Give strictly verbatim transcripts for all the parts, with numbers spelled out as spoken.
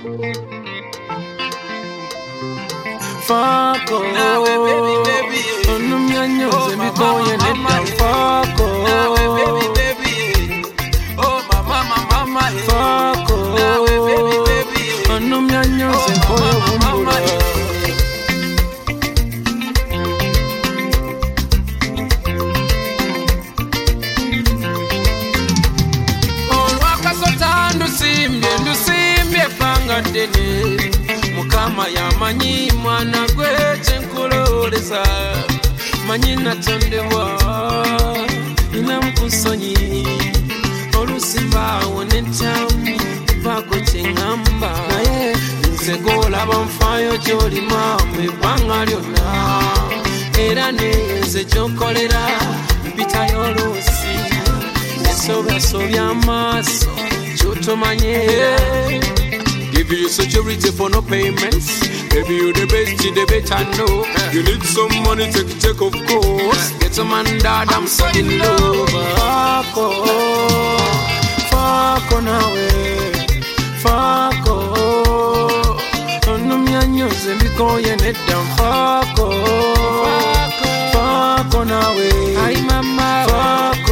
Fuck oh, baby, baby, no me años me coyen en el fuck oh, baby, baby, oh mama, mama, fuck oh, baby, baby, no me años me coyen bumbura. Oh, waka sotando simbe, ndo simbe panga dene. Mukama ya manyi mwana gweche nkulolesa manyi natondewa ina mkusonyi olusimba wonentamu bako chengamba naye nsegola bamfayo joli mame banga lyonna era neze chokolera mpita yolusi nesobya sobya maso chotomanye. Give you security for no payments. Baby, you the best, you the better know. You need some money, take it, take of course. Get a man dad, I'm so in love. Fuck oh, fuck oh now, fuck oh. No me años me coyen it down. Fuck oh, fuck oh now, ay mama. Fuck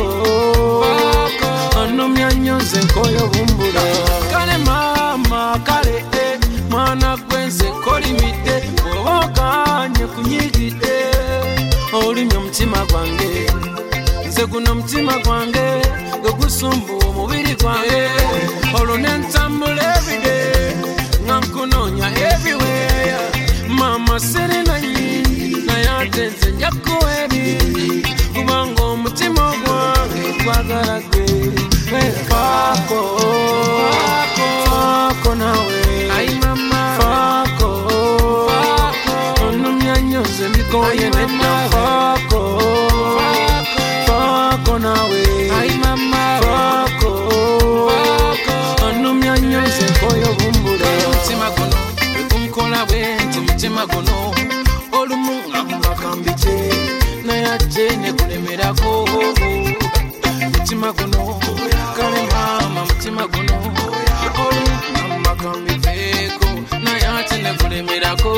oh, no me años me coyo bumbura. Kale mama, kale eh, mwana kwenze kolimite, okanye kunyigite, olimye mtima gwange, nze guno mtima gwange, gugusumbu omubiri gwange, olunentambula everyday, nga nkunonya everywhere, mama serena nyingi, naye ate nze njakuwa ebindi, kubanga omutima gwange gwagala gwe, fuck oh, fuck oh nawe, ay mama, fuck oh, ono myanyoze mikoye neta, fuck oh, fuck oh nawe, ay mama, fuck oh, ono myanyoze koyo bumbura. Mutima gono, bekunkola bwenti mutima gono, olumu ngambakambije, naye ate nekulemerako, mutima gono, kale mama mutima gono, olumu ngambakambijeko, naye ate nekulemerako.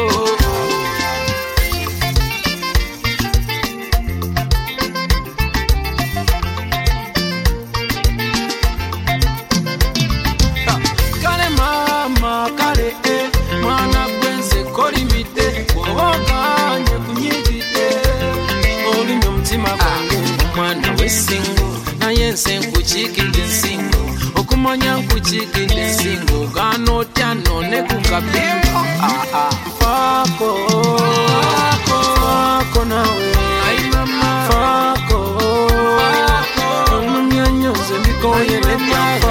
Kale mama, kale eh, mwana gwenze kolimite, okanye kunyigite, olimye omutima gwange, omwana w'essingo, naye nse nkukiikidde ensingo, okumanya nkukiikidde ensingo, gaana otya none ku kabimbo. Fuck oh, fuck oh nawe, ay mama, fuck oh, ono myanyoze mikoye neta.